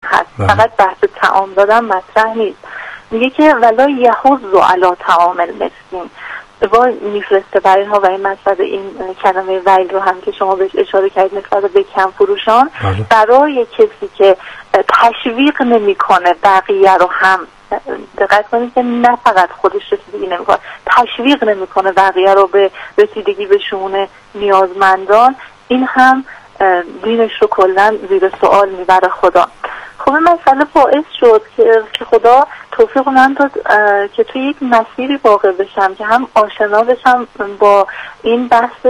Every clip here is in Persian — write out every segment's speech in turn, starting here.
هست. فقط بحث طعام دادن مطرح نیست. میگه که ولا یحض علی طعام المسکین، وای میفرسته برای اینها. و این مسئله این کلمه ویل رو هم که شما بهش اشاره کردید نسبت به کم فروشان، برای کسی که تشویق نمیکنه بقیه رو هم، دقت کنید که نه فقط خودش رسیدگی نمیکنه، تشویق نمیکنه بقیه رو به رسیدگی به شؤون نیازمندان، این هم دینش رو کلا زیر سوال میبره خدا. خب این مسئله باعث شد که خدا توفیق من داد که توی یک مسیری واقع بشم که هم آشنا بشم با این بحث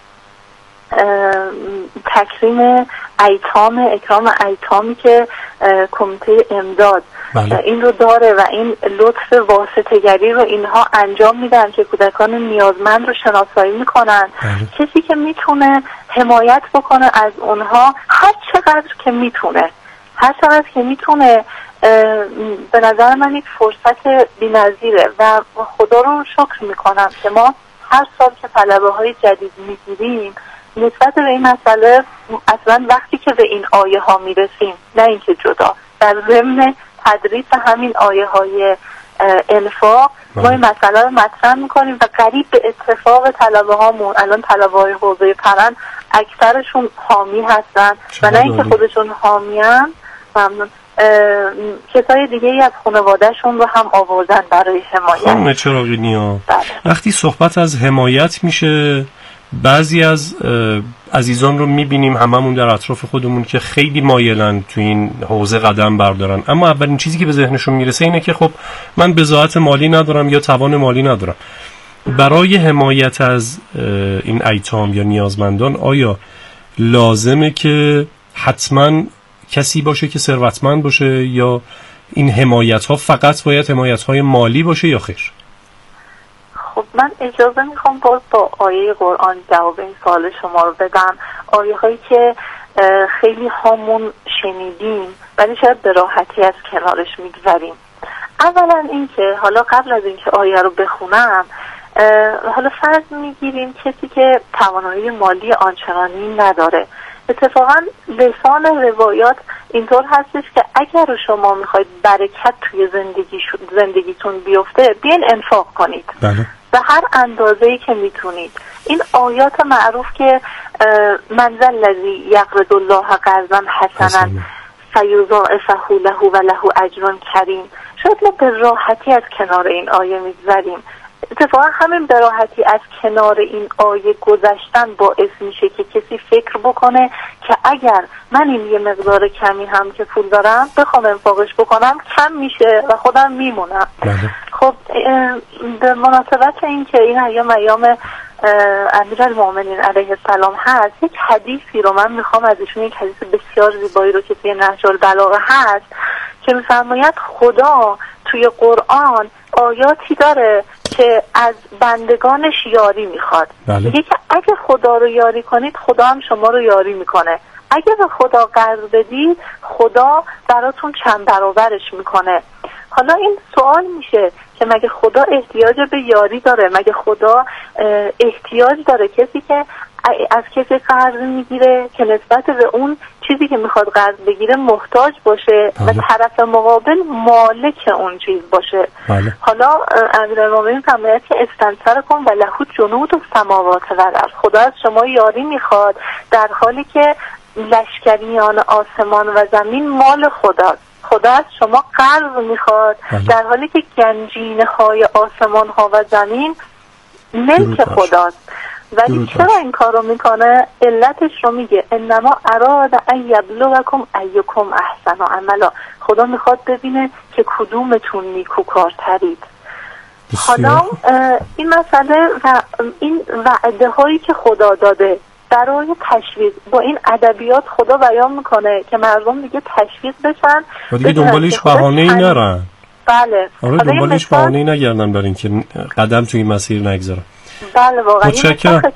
تکریم ایتام، اکرام ایتامی که کمیته امداد این رو داره و این لطف واسطه‌گری رو اینها انجام میدن که کودکان نیازمند رو شناسایی میکنن. کسی که میتونه حمایت بکنه از اونها هر چقدر که میتونه به نظر من یک فرصت بی‌نظیره و خدا رو شکر میکنم که ما هر سال که طلبه های جدید میگیریم نسبت به این مسئله اصلا وقتی که به این آیه ها میرسیم، نه اینکه جدا، در ضمن تدریس همین آیه های انفاق ما این مسئله رو مطرح میکنیم و قریب به اتفاق طلبه هامون، الان طلبه های حوزه پرند اکثرشون حامی هستن و نه اینکه خودشون حامیان، ممنون، کسای دیگه ای از خانوادهشون رو هم آوردن برای حمایت. خانم چراغی نیا، وقتی صحبت از حمایت میشه بعضی از عزیزان رو میبینیم هممون در اطراف خودمون که خیلی مایلن تو این حوزه قدم بردارن، اما اولین چیزی که به ذهنشون میرسه اینه که خب من بضاعت مالی ندارم یا توان مالی ندارم. برای حمایت از این ایتام یا نیازمندان آیا لازمه که حتما کسی باشه که ثروتمند باشه یا این حمایت ها فقط باید حمایت های مالی باشه یا خیر؟ خب من اجازه میخوام باز با آیه قرآن جواب این سوال شما رو بدم. آیه هایی که خیلی هامون شنیدیم ولی شاید به راحتی از کنارش میگذریم. اولا این که حالا قبل از اینکه آیه رو بخونم، حالا فرض میگیریم کسی که توانایی مالی آنچنانی نداره. اتفاقا لسان روایات اینطور هستش که اگر شما میخواید برکت توی زندگیتون بیفته، بیاین انفاق کنید به هر اندازه‌ای که میتونید. این آیات معروف که من ذا الذی یقرض الله قرضا حسنا فیضاعفه له و له اجر کریم، شاید ما به راحتی از کنار این آیه میگذریم. اتفاقا همین به راحتی از کنار این آیه گذشتن باعث میشه که کسی فکر بکنه که اگر من این یه مقدار کمی هم که پول دارم بخوام انفاقش بکنم کم میشه و خودم میمونم. خب به مناسبت این که این ایام امیرالمومنین علیه السلام هست، یک حدیثی رو من میخوام از ایشون، یک حدیث بسیار زیبایی رو که توی نهج البلاغه هست که میفرماید خدا توی قرآن آیاتی داره که از بندگانش یاری میخواد. میگه که اگه خدا رو یاری کنید خدا هم شما رو یاری میکنه، اگه به خدا قرض بدید خدا براتون چند برابرش میکنه. حالا این سوال میشه که مگه خدا احتیاج به یاری داره؟ مگه خدا احتیاج داره کسی که از کسی قرض میگیره که نسبت به اون چیزی که میخواد قرض بگیره محتاج باشه و طرف مقابل مالک اون چیز باشه؟ حالا امیرالمومنین فرمود که استنصرکم و له جنود السماوات و الارض، خدا از شما یاری میخواد در حالی که لشکریان آسمان و زمین مال خداست. خدا از شما قرض میخواد در حالی که گنجینه های آسمان ها و زمین ملک خداست. ولی چرا این کار رو میکنه؟ علتش رو میگه انما اراد ان یبلوکم ایکم احسن عملا، خدا میخواد ببینه که کدومتون نیکوکارترید. حالا این مسئله و این وعده هایی که خدا داده برای تشویق، با این ادبیات خدا بیان میکنه که مردم دیگه تشویق بشن و دیگه دنبالش بهانه‌ای نرن. بله، دنبالش بهانه‌ای نگردن برای اینکه قدم توی این مسیر نگذارن. بله واقعا. متشکرم.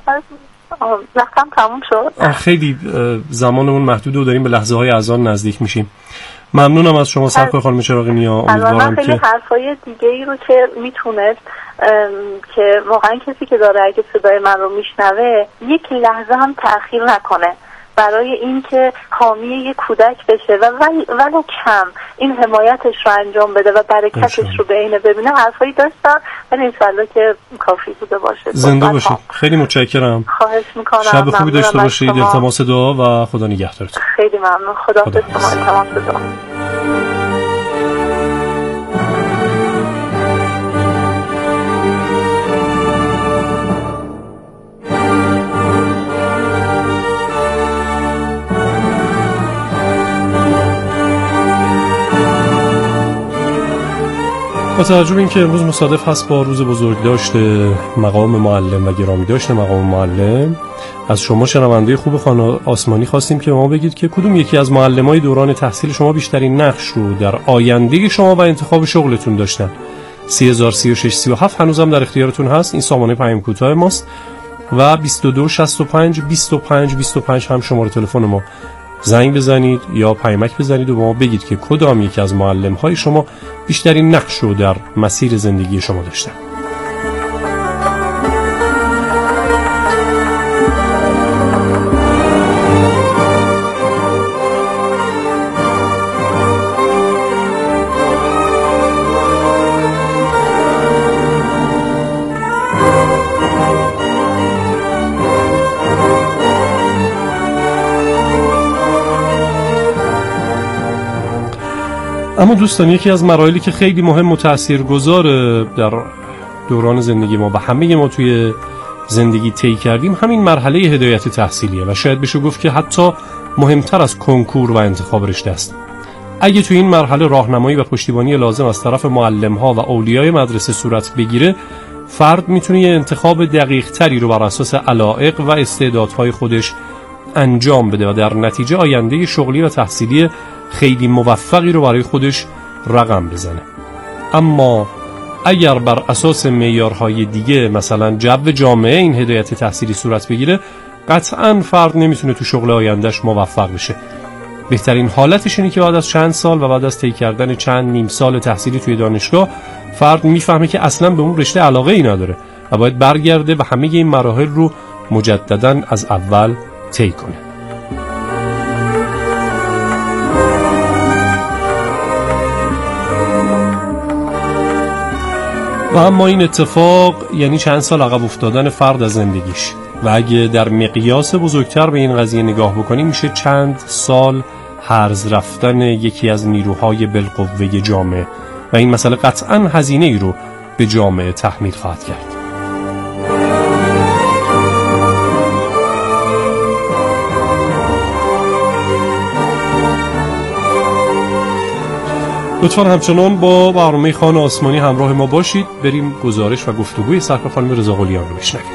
وقتم تموم شد. خیلی زمانمون محدوده و داریم به لحظه های اذان نزدیک میشیم. ممنونم از شما سرکار خانم چراغی نیا. امیدوارم خیلی حرفای دیگه ای رو که میتونست که واقعا کسی که داره اگه صدای من رو میشنوه یک لحظه هم تأخیر نکنه برای اینکه حامی یک کودک بشه و ولو کم این حمایتش رو انجام بده و برکتش رو به عینه ببینه. حرفایی داشتم ولی انشالله که کافی بوده باشه. زنده باشید. خیلی متشکرم. خواهش میکنم. شب خوبی داشته باشید. التماس دعا و خدا نگهدارتون. خیلی ممنون. خداحافظ. شما التماس دعا. با توجه به اینکه امروز مصادف هست با روز بزرگداشت مقام معلم و گرامی داشت مقام معلم، از شما شنونده خوب خانه آسمانی خواستیم که ما بگید که کدوم یکی از معلمای دوران تحصیل شما بیشترین نقش رو در آینده شما و انتخاب شغلتون داشتن. 303637 هنوزم در اختیارتون هست. این سامانه پیام کوتاه ماست و 2265 25 25 هم شماره تلفن ما. زنگ بزنید یا پیامک بزنید و با ما بگید که کدام یکی از معلم‌های شما بیشترین نقش رو در مسیر زندگی شما داشتن. اما دوستان، یکی از مراحلی که خیلی مهم و تاثیرگذار در دوران زندگی ما و همه ما توی زندگی طی کردیم همین مرحله هدایت تحصیلیه و شاید بشه گفت که حتی مهمتر از کنکور و انتخاب رشته است. اگه توی این مرحله راهنمایی و پشتیبانی لازم از طرف معلم‌ها و اولیای مدرسه صورت بگیره، فرد میتونه یه انتخاب دقیق تری رو بر اساس علایق و استعدادهای خودش انجام بده و در نتیجه آینده شغلی و تحصیلی خیلی موفقی رو برای خودش رقم بزنه. اما اگر بر اساس معیارهای دیگه مثلا جو جامعه این هدایت تحصیلی صورت بگیره، قطعاً فرد نمیتونه تو شغل آیندهش موفق بشه. بهترین حالتش اینه که بعد از چند سال و بعد از طی کردن چند نیم سال تحصیلی توی دانشگاه فرد میفهمه که اصلاً به اون رشته علاقه ای نداره و باید برگرده و همه این مراحل رو مجدداً از اول طی کنه. و اما این اتفاق یعنی چند سال عقب افتادن فرد از زندگیش و اگه در مقیاس بزرگتر به این قضیه نگاه بکنیم میشه چند سال هرز رفتن یکی از نیروهای بالقوه جامعه و این مسئله قطعاً هزینه ای رو به جامعه تحمیل خواهد کرد. لطفاً همچنان با برنامه خانه آسمانی همراه ما باشید. بریم گزارش و گفتگوی سرکار خانم رضا قلیان رو بشنویم.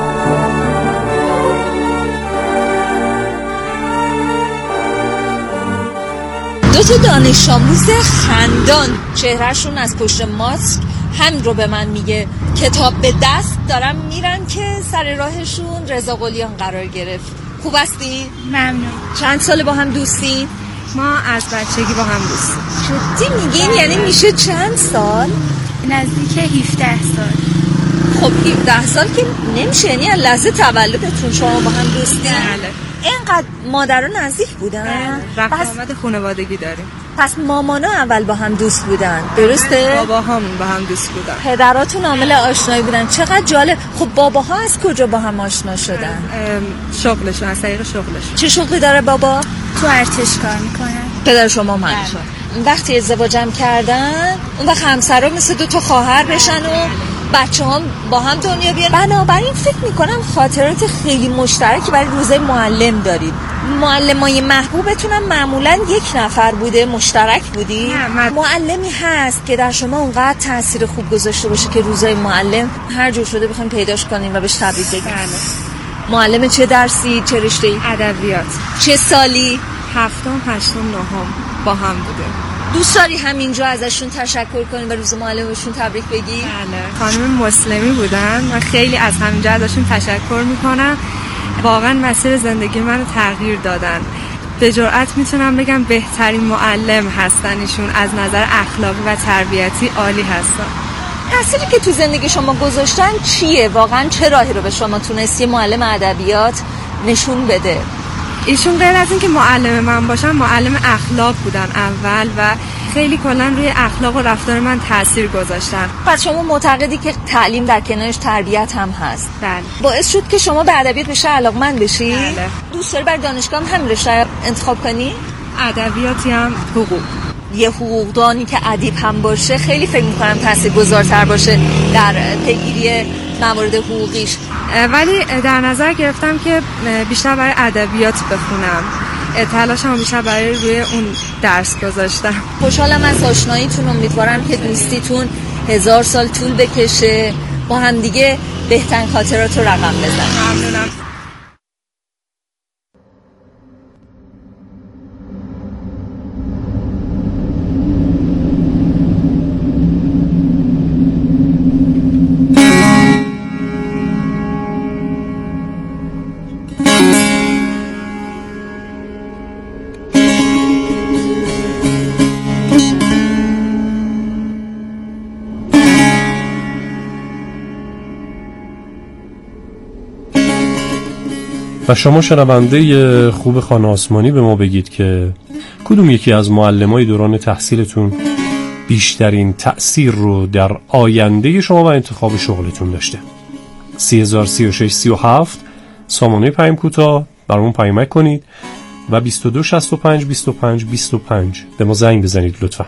دو تا دانش آموز خندان چهرهشون از پشت ماسک هم رو به من میگه کتاب به دست دارن میرن که سر راهشون رضا قلیان قرار گرفت. خوب هستی؟ ممنون. چند سال با هم دوستی؟ ما از بچگی با هم دوستیم. جدی میگین؟ یعنی میشه چند سال؟ نزدیک 17 سال. خب 17 سال که نمیشه، یعنی از لحظه تولدتون شما با هم دوستین؟ بله. اینقدر مادرها نزدیک بودن؟ رفت آمد خانوادگی داریم. پس مامانا اول با هم دوست بودن، درسته؟ باباهامون با هم دوست بودن. پدراتون عامل آشنایی بودن. چقدر جالب. خب باباها از کجا با هم آشنا شدن؟ شغلشون، از طریق شغلشون. چه شغلی داره بابا؟ تو ارتش کار میکنن. پدر شما مهندس. وقتی ازدواجم کردن اون وقت همسرا مثل دو تا خواهر بشن و بچه‌ها با هم دنیا بیان. بنابراین فکر میکنم خاطرات خیلی مشترکی برای روزای معلم دارید. معلمای محبوبتون هم معمولا یک نفر بوده، مشترک بودی؟ معلمی هست که در شما اونقدر تاثیر خوب گذاشته باشه که روزای معلم هر جور شده بخوایم پیداش کنیم و بهش تبریک بگیم؟ معلم چه درسی، چه رشته‌ای؟ ادبیات. چه سالی؟ 7م، 8م، 9م با هم بوده. دوست داری همینجا ازشون تشکر کنیم و روز معلمشون تبریک بگی؟ بله. خانم مسلمی بودن و خیلی از همینجا ازشون تشکر میکنم. واقعا مسیر زندگی منو تغییر دادن. به جرئت میتونم بگم بهترین معلم هستن ایشون. از نظر اخلاقی و تربیتی عالی هستن. تأثیری که تو زندگی شما گذاشتن چیه؟ واقعا چه راهی رو به شما تونست یه معلم ادبیات نشون بده؟ ایشون غیر از این که معلم من باشن معلم اخلاق بودن اول و خیلی کلا روی اخلاق و رفتار من تاثیر گذاشتن. پس شما معتقدی که تعلیم در کنارش تربیت هم هست؟ بله. باعث شد که شما به ادبیات بیشتر علاقه‌مند بشی؟ بله. دوست داری برای دانشگاه هم رشته انتخاب کنی؟ ادبیاتی هم حقوق. یه حقوقدانی که ادیب هم باشه خیلی فکر می‌کنم تاثیرگذارتر باشه در پیگیری موارد حقوقیش. ولی در نظر گرفتم که بیشتر برای ادبیات بخونم. تلاشم بیشتر برای روی اون درس گذاشتم. خوشحالم از آشناییتون، امیدوارم که دوستیتون 1000 سال طول بکشه، با هم دیگه بهترین خاطرات رو رقم بزنیم. ممنونم. و شما شنونده خوب خانه آسمانی به ما بگید که کدوم یکی از معلمای دوران تحصیلتون بیشترین تأثیر رو در آینده شما و انتخاب شغلتون داشته؟ 303637 سامانه پیام کوتاه برامون پیامک کنید و 2265 25 25 به ما زنگ بزنید لطفا.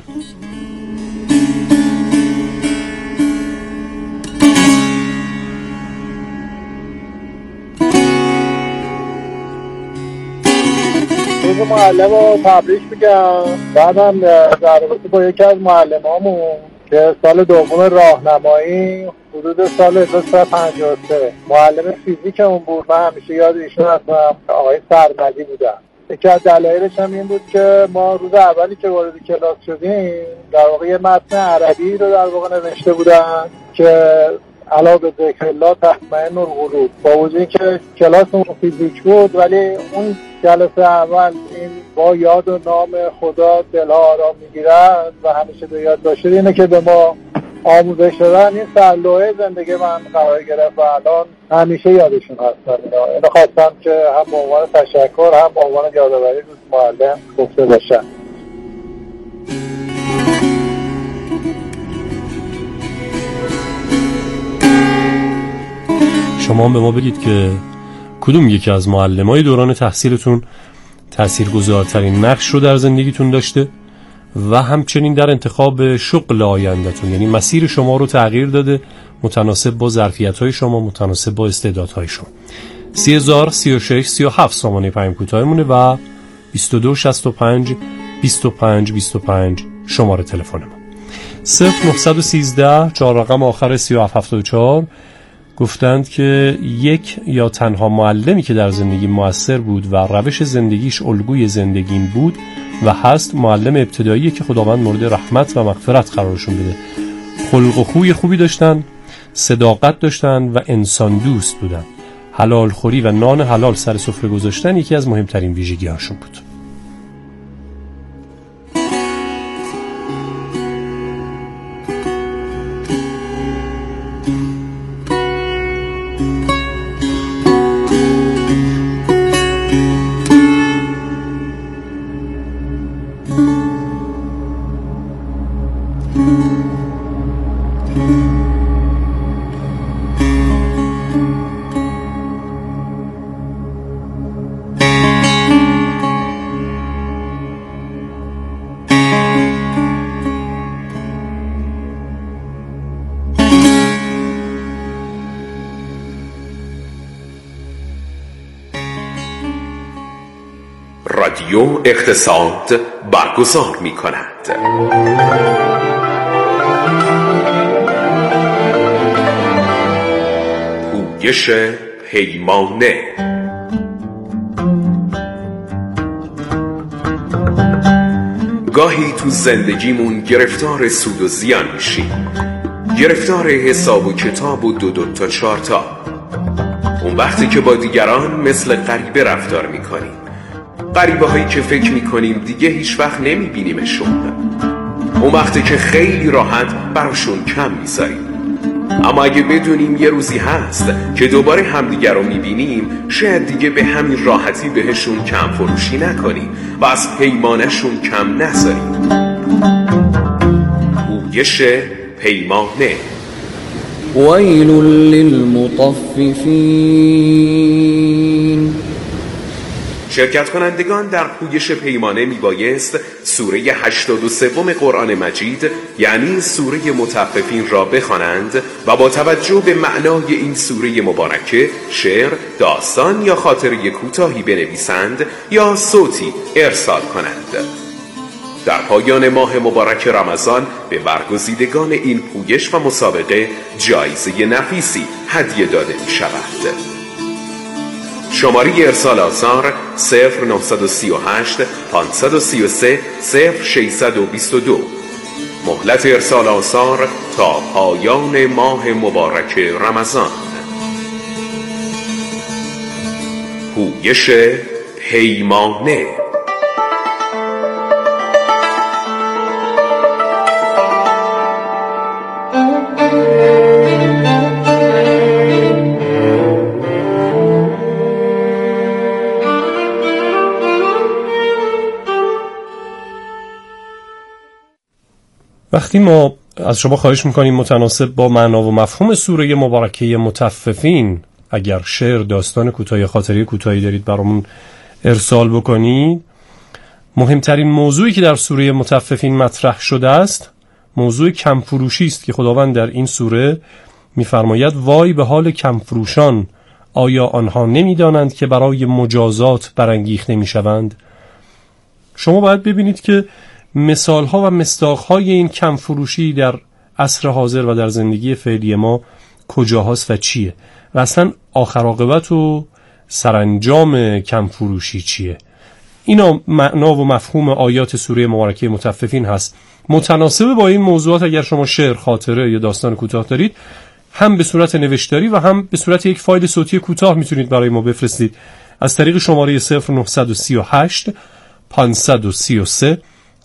معلم رو تبریک میگم. بعدم در رابطه با یکی از معلمامون که سال دوم راهنمایی حدود سال 1953 معلم فیزیکمون بود، من همیشه یاد ایشون هستم، آقای سرمدی بودن. یکی از دلایلش هم این بود که ما روز اولی که وارد کلاس شدیم در واقع یه متن عربی رو در واقع نوشته بودن که علا به ذکر الله تطمئن القلوب. با وجودی که کلاسمون فیزیک بود ولی اون جلسه اول این با یاد و نام خدا دلها آرام میگیرن و همیشه به یاد داشته اینه که به ما آموزش دادن، این سرلوحه زندگی من قرار گرفت و الان همیشه یادشون هستم. اینو خواستم که هم به عنوان تشکر هم به عنوان یادآوری روز معلم گفته باشم. شما به ما بگید که کدوم یکی از معلمای دوران تحصیلتون تاثیرگذارترین نقش رو در زندگیتون داشته و همچنین در انتخاب شغل آینده‌تون، یعنی مسیر شما رو تغییر داده متناسب با ظرفیت‌های شما، متناسب با استعدادهای شما. 303637 سامانه پیام کوتاهمونه و 2265 25 25 شماره تلفن ما. 0913 4 رقم آخر 3774 گفتند که یک یا تنها معلمی که در زندگی مؤثر بود و روش زندگیش الگوی زندگیم بود و هست معلم ابتدایی که خداوند مورد رحمت و مغفرت قرارشون بده. خلق و خوی خوبی داشتن، صداقت داشتن و انسان دوست بودن. حلال خوری و نان حلال سر سفره گذاشتن یکی از مهمترین ویژگی هاشون بود. رادیو اقتصاد برگزار می کند. پویش پیمانه. گاهی تو زندگیمون گرفتار سود و زیان میشیم، گرفتار حساب و کتاب و دو تا 4 تا. اون وقتی که با دیگران مثل غریبه رفتار میکنیم، غریبه هایی که فکر میکنیم دیگه هیچ وقت نمیبینیمشون. اون وقتی که خیلی راحت براشون کم میذاریم، اما اگه بدونیم یه روزی هست که دوباره همدیگر رو میبینیم، شاید دیگه به همین راحتی بهشون کم فروشی نکنیم و از پیمانشون کم نذاریم. پویش پیمانه. ویل للمطففین. شرکت کنندگان در پویش پیمانه میبایست سوره 83 قرآن مجید یعنی سوره مطففین را بخوانند و با توجه به معنای این سوره مبارکه شعر، داستان یا خاطره کوتاهی بنویسند یا صوتی ارسال کنند. در پایان ماه مبارک رمضان به برگزیدگان این پویش و مسابقه جایزه نفیسی هدیه داده می شود. شماره ارسال آثار 0938 533 0622. مهلت ارسال آثار تا پایان ماه مبارک رمضان. پویش پیمانه. وقتی ما از شما خواهش میکنیم متناسب با معنا و مفهوم سوره مبارکه مطففین اگر شعر، داستان کوتاه، خاطره کوتاهی دارید برامون ارسال بکنید، مهمترین موضوعی که در سوره مطففین مطرح شده است موضوع کمفروشی است که خداوند در این سوره میفرماید وای به حال کمفروشان، آیا آنها نمیدانند که برای مجازات برانگیخته میشوند؟ شما باید ببینید که مثالها و مصداقهای این کمفروشی در عصر حاضر و در زندگی فعلی ما کجاهاست و چیه و اصلا آخر عاقبت و سرانجام کمفروشی چیه. اینا معنا و مفهوم آیات سوره مبارکه مطففین هست. متناسب با این موضوعات اگر شما شعر، خاطره یا داستان کوتاه دارید، هم به صورت نوشتاری و هم به صورت یک فایل صوتی کوتاه میتونید برای ما بفرستید از طریق شماره 0938 533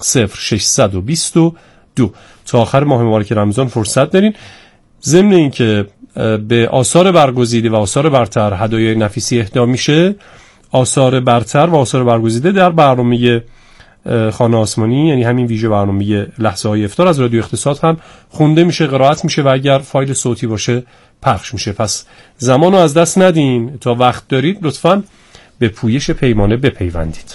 0622. تا آخر ماه مبارک رمضان فرصت دارین. ضمن این که به آثار برگزیده و آثار برتر هدایای نفیسی اهدا میشه، آثار برتر و آثار برگزیده در برنامه خانه آسمانی، یعنی همین ویژه برنامه لحظه های افطار از رادیو اقتصاد هم خونده میشه، قرائت میشه و اگر فایل صوتی باشه پخش میشه. پس زمانو از دست ندین. تا وقت دارید لطفاً به پویش پیمانه بپیوندید.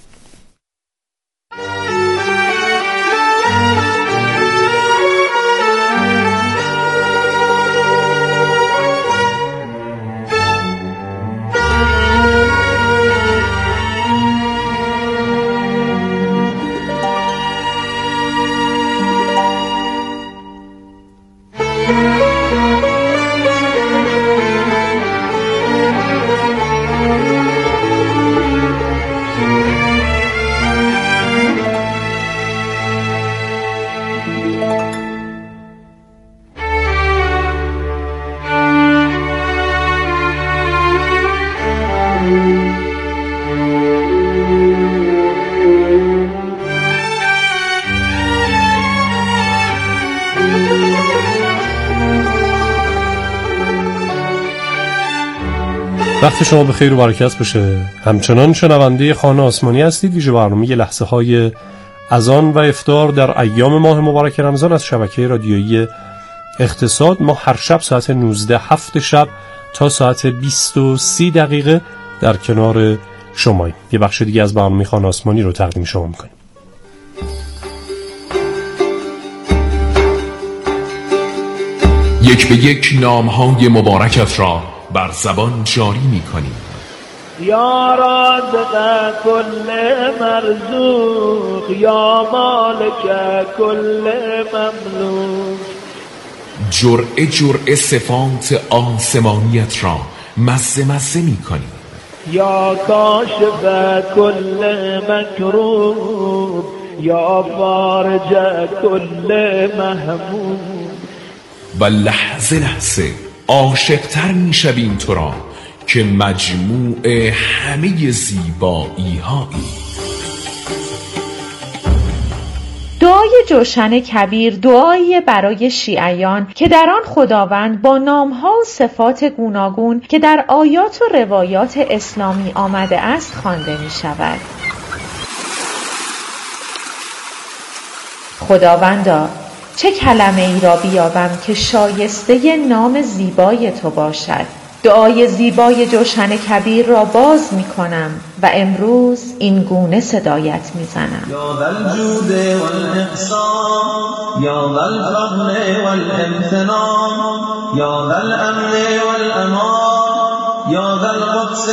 وقت شما به خیر و برکت باشه. همچنان شنونده خانه آسمانی هستید. ویژه برنامه لحظه های اذان و افطار در ایام ماه مبارک رمضان از شبکه رادیویی اقتصاد. ما هر شب ساعت 19 7 شب تا ساعت 20:30 در کنار شماییم. یه بخش دیگه از برنامه خانه آسمانی رو تقدیم شما میکنیم. یک به یک نامهای مبارکت را بر زبان جاری می‌کنیم. یا رازق کل مرزوق، یا مالک کل مملوک. جرعه جرعه صفات آسمانیت را مزه مزه می‌کنیم. یا کاشف کل مکروب، یا فارج کل محموم. و لحظه لحظه عاشق‌تر می‌شویم تو را که مجموع همه زیبایی هایی. دعای جوشن کبیر دعایی برای شیعیان که در آن خداوند با نامها و صفات گوناگون که در آیات و روایات اسلامی آمده است خوانده می شود. خداوندا، چه کلمه ای را بیابم که شایسته نام زیبای تو باشد؟ دعای زیبای جوشن کبیر را باز می کنم و امروز این گونه صدایت می زنم. یا ذا الجود والاحسان، یا ذا الفضل والامتنان، یا ذا الامن والامان، یا ذا القدس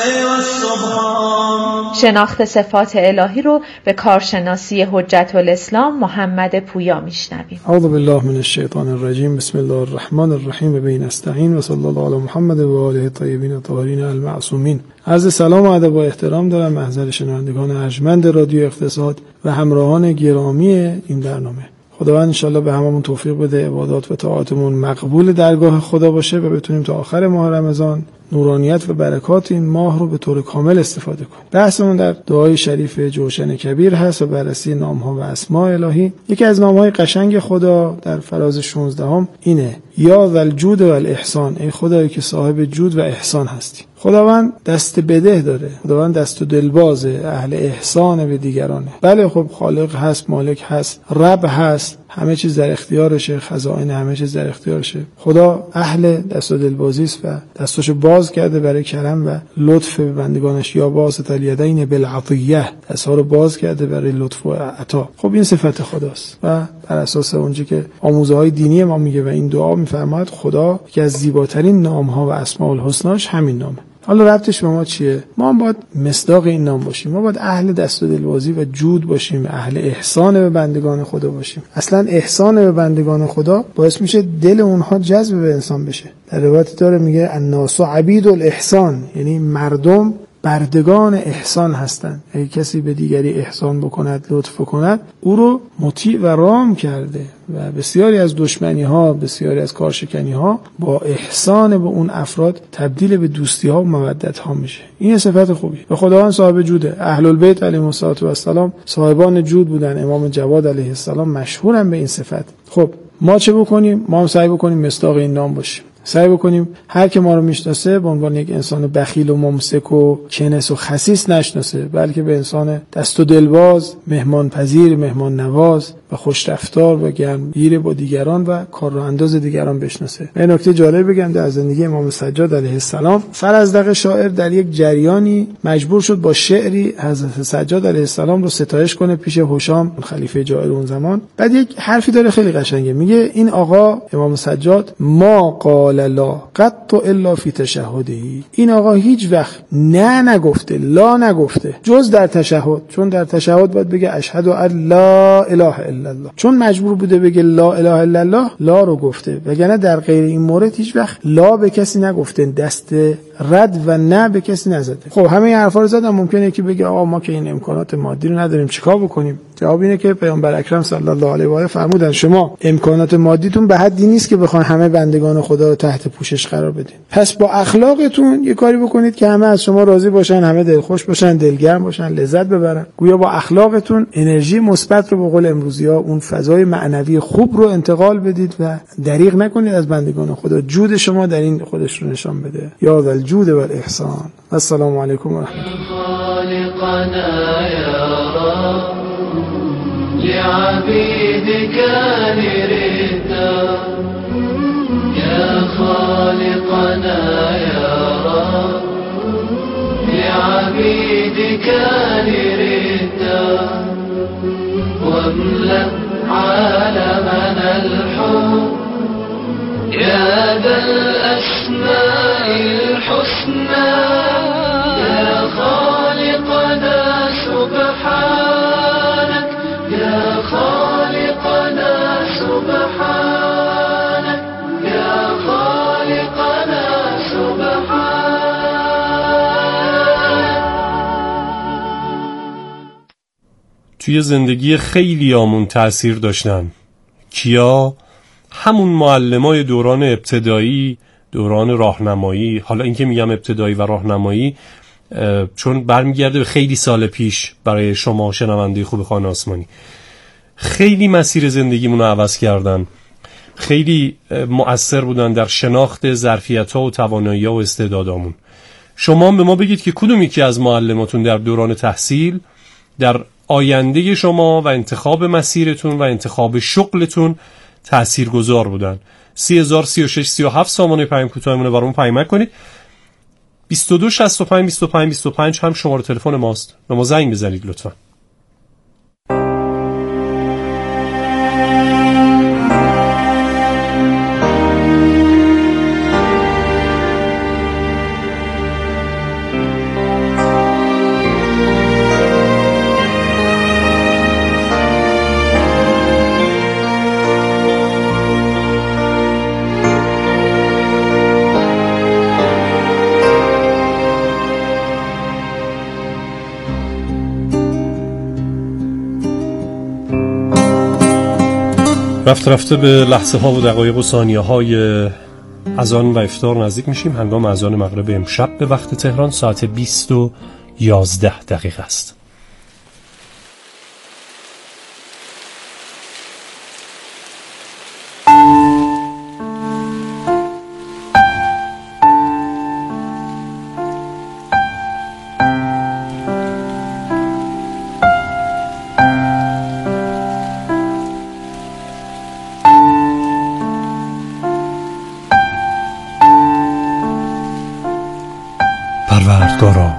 والسبحان. شناخت صفات الهی رو به کارشناسی حجت الاسلام محمد پویا میشنویم. اعوذ بالله من الشیطان الرجیم. بسم الله الرحمن الرحیم. به نستعین و صلی الله علی محمد و آله الطیبین الطاهرین المعصومین. عرض سلام و ادب و احترام دارم محضر شنوندگان ارجمند رادیو اقتصاد و همراهان گرامی این برنامه. خداوند انشالله به هممون توفیق بده عبادات و طاعاتمون مقبول درگاه خدا باشه و بتونیم تا آخر ماه رمضان نورانیت و برکات این ماه رو به طور کامل استفاده کنیم. بحثمون در دعای شریف جوشن کبیر هست و بررسی نام‌ها و اسماء الهی. یکی از نام‌های قشنگ خدا در فراز 16 اینه: یا ذا الجود و الاحسان، ای خدایی که صاحب جود و احسان هستی. خداوند دست بده داره، خداوند دست و دلبازه، اهل احسان به دیگرانه. بله خب خالق هست، مالک هست، رب هست، همه چیز در اختیارشه، خزائن همه چیز در اختیارشه. خدا اهل دست و دلبازی است و دستاشو باز کرده برای کرم و لطف به بندگانش. یا باسط الیدین بالعطیه، دستها رو باز کرده برای لطف و عطا. خب این صفت خداست و بر اساس اونجایی که آموزه‌های دینی ما میگه و این دعا میفرماید، خدا که از زیباترین نام‌ها و اسماء الحسناش همین نامه. حالا ربطش به ما چیه؟ ما هم باید مصداق این نام باشیم، ما باید اهل دست و دلبازی و جود باشیم، اهل احسان به بندگان خدا باشیم. اصلا احسان به بندگان خدا باعث میشه دل اونها جذب به انسان بشه. در روایت داره میگه الناس عبید الاحسان، یعنی مردم بردگان احسان هستند. اگه کسی به دیگری احسان بکند، لطف کند، او رو مطیع و رام کرده و بسیاری از دشمنی ها، بسیاری از کارشکنی ها با احسان به اون افراد تبدیل به دوستی ها و مودت ها میشه. این صفت خوبی. و خداوند صاحب جوده. اهل البیت علیهم السلام صاحبان جود بودن. امام جواد علیه السلام مشهورن به این صفت. خب ما چه بکنیم؟ ما هم سعی بکنیم مصداق این نام باشیم. سعی بکنیم هر که ما رو میشناسه به عنوان یک انسان بخیل و ممسک و کنس و خسیس نشناسه، بلکه به انسان دست و دلباز، مهمان پذیر، مهمان نواز و خوش رفتار و گرمگیر با دیگران و کار راه انداز دیگران بشناسه. این نکته جالب بگم، در زندگی امام سجاد علیه السلام فرزدق شاعر در یک جریانی مجبور شد با شعری حضرت سجاد علیه السلام رو ستایش کنه پیش هشام خلیفه جائر اون زمان. بعد یک حرفی داره خیلی قشنگه، میگه این آقا امام سجاد ما قال لا قط الا فی تشهده، این آقا هیچ وقت نه نگفته، لا نگفته جز در تشهد. چون در تشهد باید بگه اشهد ان لا اله الا الله، چون مجبور بوده بگه لا اله الا الله، لا رو گفته. وگرنه در غیر این مورد هیچ وقت لا به کسی نگفته، دست رد و نه به کسی نزده. خب همه این حرفا رو زدم، ممکنه که بگه آقا ما که این امکانات مادی رو نداریم چیکار بکنیم؟ جواب اینه که پیامبر اکرم صلی الله علیه و آله فرمودن شما امکانات مادیتون به حدی نیست که بخواید همه بندگان خدا رو تحت پوشش قرار بدین. پس با اخلاقتون یه کاری بکنید که همه از شما راضی باشن، همه دلخوش باشن، دلگرم باشن، لذت ببرن. گویا با اخلاقتون انرژی مثبت رو به قول امروزی‌ها، اون فضای معنوی خوب رو انتقال بدید و دریغ نکنید از بندگان خدا. جود شما در این خودش رو نشان بده. یا ذا الجود و الاحسان. السلام علیکم و رحمت الله. لعبيدك نريدا يا خالقنا يا رب، لعبيدك نريدا واملأ عالمنا الحب يا ذا الأسماء الحسنى يا خالقنا سبحانك يا خالقنا سبحانك يا خالقنا سبحانك. توی زندگی خیلی آمون تأثیر داشتن. کیا؟ همون معلمای دوران ابتدایی، دوران راهنمایی. حالا این که میگم ابتدایی و راهنمایی چون برمیگرده به خیلی سال پیش برای شما شنونده خوب خانه آسمانی. خیلی مسیر زندگیمون رو عوض کردن، خیلی مؤثر بودن در شناخت ظرفیت‌ها و توانایی‌ها و استعدادامون. شما به ما بگید که کدوم یکی از معلماتون در دوران تحصیل در آینده شما و انتخاب مسیرتون و انتخاب شغلتون تاثیرگذار بودن. 30,000 36 37 سامانه پیام کوتاهمون رو برامون پیام کنید. 22 65 25 25 هم شماره تلفن ماست. به ما زنگ بزنید لطفاً. رفته رفته به لحظه ها و دقایق و ثانیه های اذان و افطار نزدیک میشیم. هنگام اذان مغرب امشب به وقت تهران ساعت 20:11 است. پروردگارا،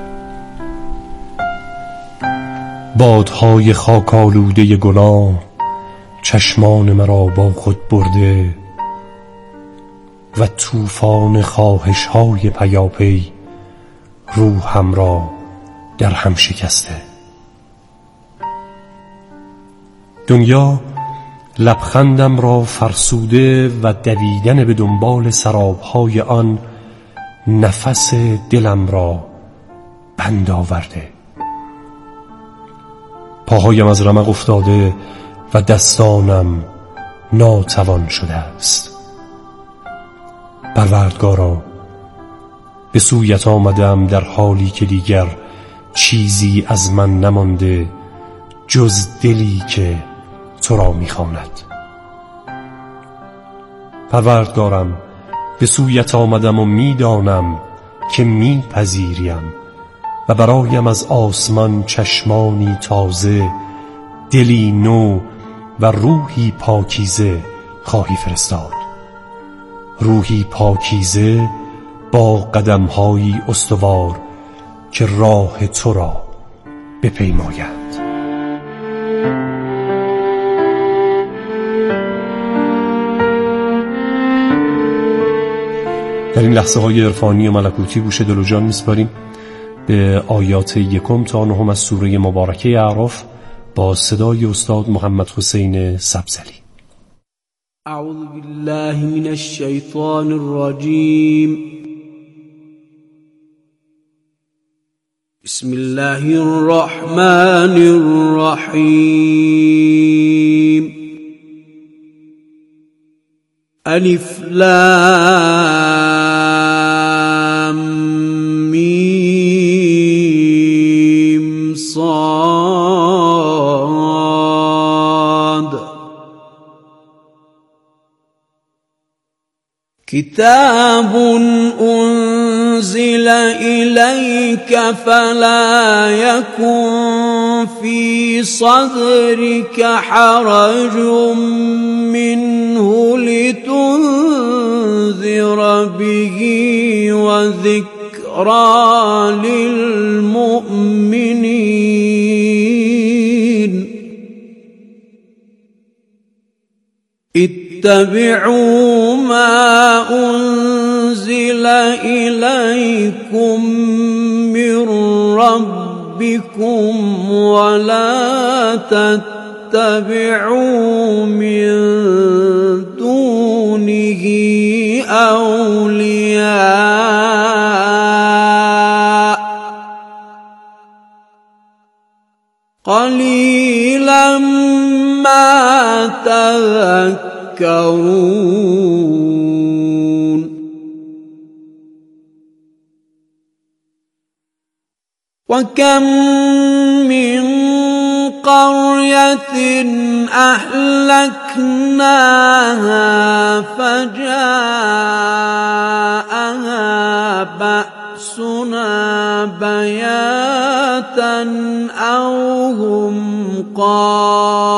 بادهای خاک آلوده گناه چشمان مرا با خود برده و طوفان خواهش‌های پیاپی روحم را در هم شکسته. دنیا لبخندم را فرسوده و دویدن به دنبال سراب‌های آن نفس دلم را بند آورده. پاهایم از رمق افتاده و دستانم ناتوان شده است. پروردگارا، به سویت آمدم در حالی که دیگر چیزی از من نمانده جز دلی که تو را می‌خواند. پروردگارم، به سویت آمدم و میدانم که میپذیریم و برایم از آسمان چشمانی تازه، دلی نو و روحی پاکیزه خواهی فرستاد. روحی پاکیزه با قدم‌هایی استوار که راه تو را بپیماید. در این لحظه های عرفانی و ملکوتی گوش دل و جان میسپاریم به آیات 1 تا 9 از سوره مبارکه اعراف با صدای استاد محمد حسین سبزلی. اعوذ بالله من الشیطان الرجیم. بسم الله الرحمن الرحیم. الف لام میم صاد. کتاب انزل الیک فلا یکن فی صدرک حرج منه لتنذر به وذکری للمؤمنین. اتبعوا ما انزل الیکم من ربکم ولا تتبعوا من دونه اولیاء قلیلا ما تذکرون. وكم من قرية أهلكناها فجاءها بأسنا بياتا أو هم قائلون